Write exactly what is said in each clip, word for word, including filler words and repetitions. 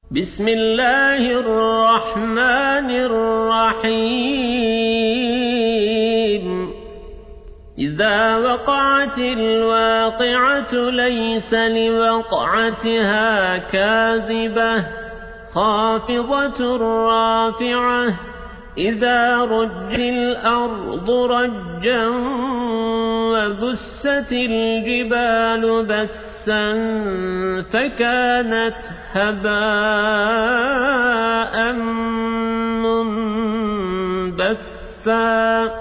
بسم الله الرحمن الرحيم إذا وقعت الواقعة ليس لوقعتها كاذبة خافضة رافعة إذا رجت الأرض رجا وبست الجبال بسا فكانت هباء منبثا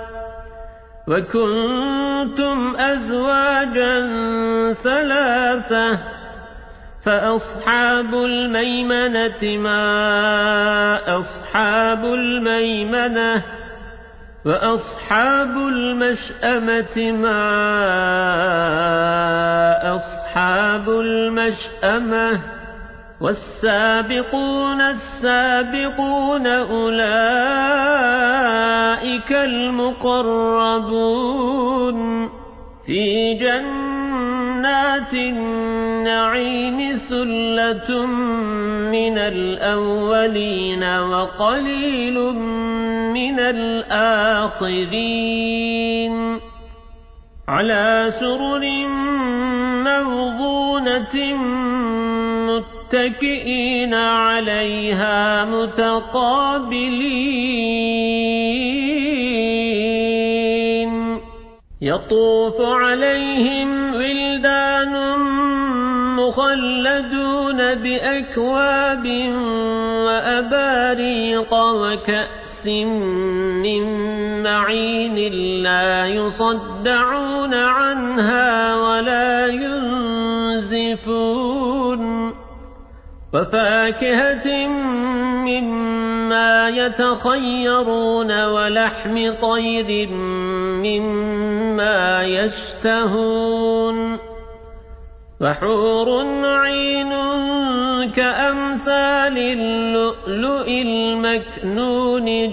وكنتم أزواجا ثلاثة فأصحاب الميمنة ما أصحاب الميمنة وأصحاب المشأمة ما أصحاب المشأمة والسابقون السابقون أولئك المقربون في جنات النعيم ثلة من الأولين وقليل من الآخرين على سرر موضونة متكئين عليها متقابلين يطوف عليهم ولدان مخلدون بأكواب وأباريق وكأس من معين لا يصدعون عنها ولا ينزفون وفاكهة مما يتخيرون ولحم طير مما يشتهون وحور عين كأمثال اللؤلؤ المكنون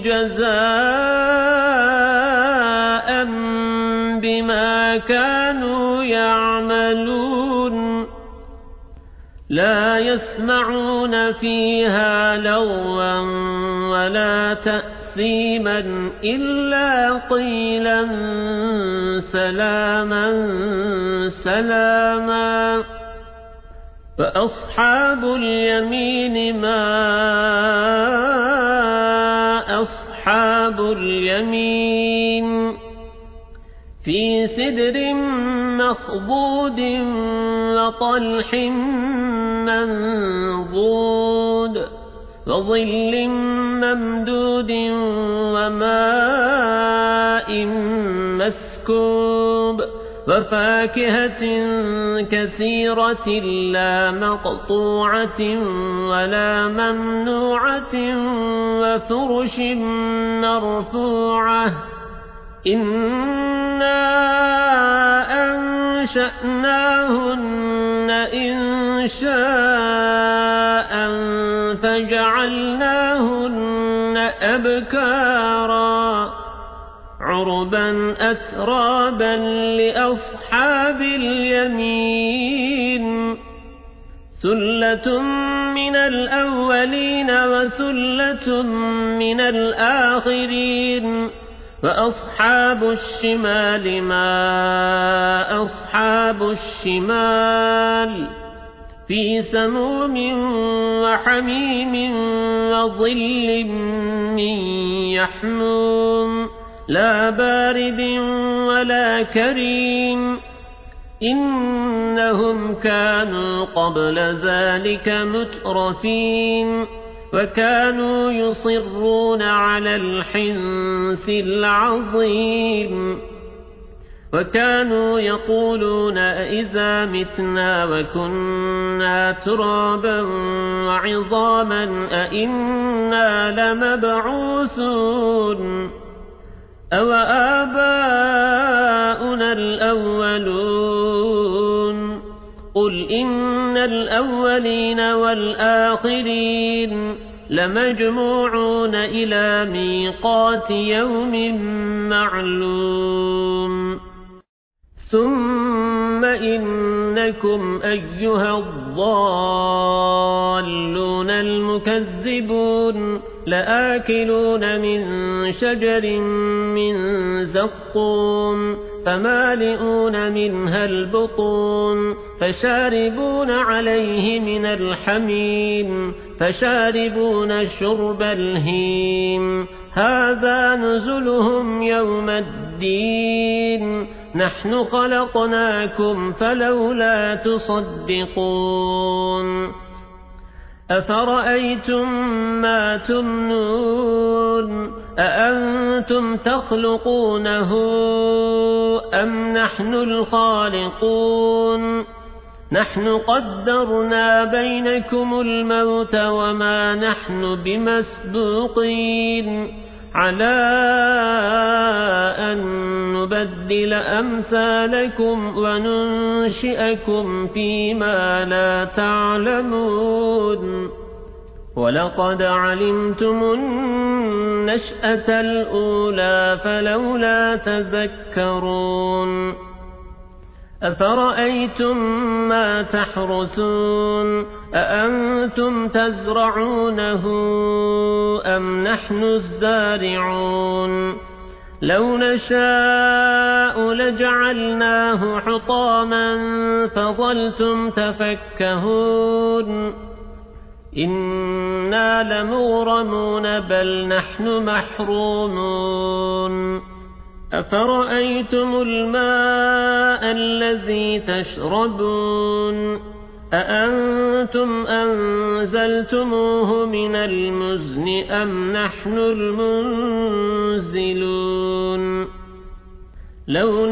جزاء بما كانوا يعملون لا يسمعون فيها لغوا ولا تأثيما إلا قيلا سلاما سلاما فأصحاب اليمين ما أصحاب اليمين في سدر مخضود وطلح منضود وظل ممدود وماء مسكوب وفاكهة كثيرة لا مقطوعة ولا ممنوعة وفرش مرفوعة إنا أنشأناهن إنشاء فجعلناهن أبكارا عربا أترابا لأصحاب اليمين ثلة من الأولين وثلة من الآخرين وأصحاب الشمال ما أصحاب الشمال في سموم وحميم وظل من يحموم لا بارد ولا كريم إنهم كانوا قبل ذلك مترفين وكانوا يصرون على الحنث العظيم وكانوا يقولون أئذا متنا وكنا ترابا وعظاما أئنا لمبعوثون أو آباؤنا الأولون قل إن الأولين والآخرين لمجموعون إلى ميقات يوم معلوم ثم ثم إنكم أيها الضالون المكذبون لآكلون من شجر من زقوم فمالئون منها البطون فشاربون عليه من الحميم فشاربون شرب الهيم هذا نزلهم يوم الدين نحن خلقناكم فلولا تصدقون أفرأيتم ما تمنون أأنتم تخلقونه أم نحن الخالقون نحن قدرنا بينكم الموت وما نحن بمسبوقين على أن نبدل أمثالكم وننشئكم فيما لا تعلمون ولقد علمتم النشأة الأولى فلولا تذكرون أفرأيتم ما تحرثون أأنتم تزرعونه أم نحن الزارعون لو نشاء لجعلناه حطاما فظلتم تفكهون إنا لمغرمون بل نحن محرومون أفرأيتم الماء الذي تشربون أأنتم أنزلتموه من المزن أم نحن المنزلون لو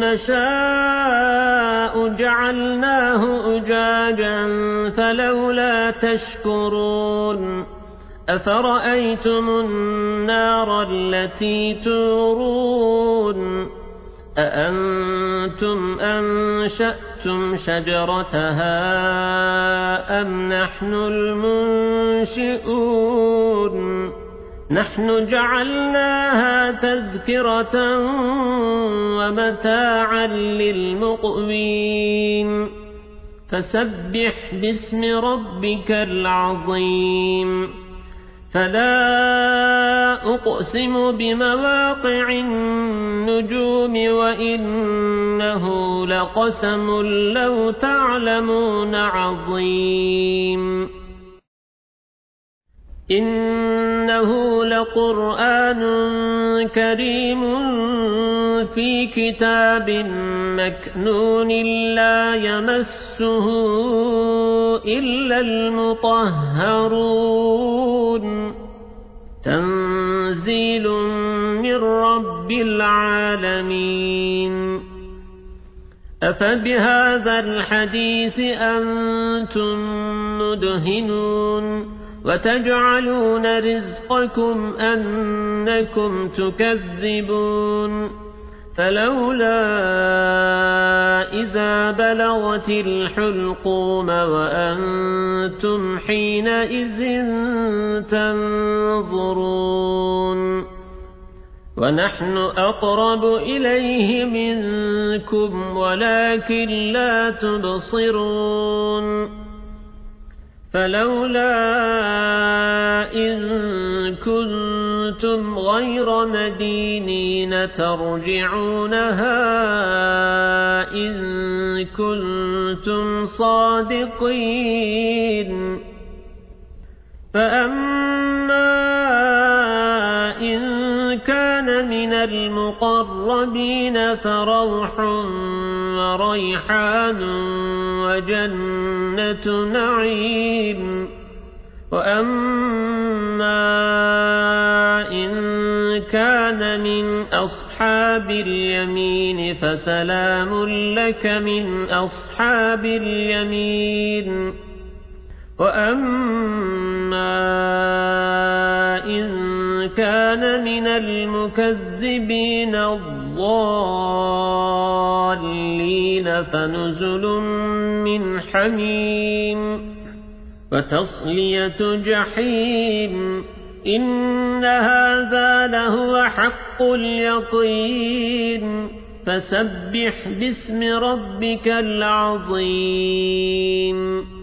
نشاء جعلناه أجاجا فلولا تشكرون أفرأيتم النار التي تورون أأنتم أنشأتم شجرتها أم نحن المنشئون نحن جعلناها تذكرة ومتاعا للمقوين فسبح باسم ربك العظيم فلا أقسم بمواقع النجوم وإنه لقسم لو تعلمون عظيم إنه لقرآن كريم في كتاب مكنون لا يمسه إلا المطهرون تنزيل من رب العالمين أفبهذا الحديث أنتم مدهنون وتجعلون رزقكم أنكم تكذبون فلولا إذا بلغت الحلقوم وأنتم حينئذ تنظرون ونحن أقرب إليه منكم ولكن لا تبصرون فلولا إن كنتم غير مدينين ترجعونها إن كنتم صادقين فأما إن كان من المقربين فروح وريحان وجنة نعيم وأما إن كان من أصحاب اليمين فسلام لك من أصحاب اليمين وأما إن كان من المكذبين الضالين فنزل من حميم وتصلية جحيم إن هذا لهو حق اليقين فسبح باسم ربك العظيم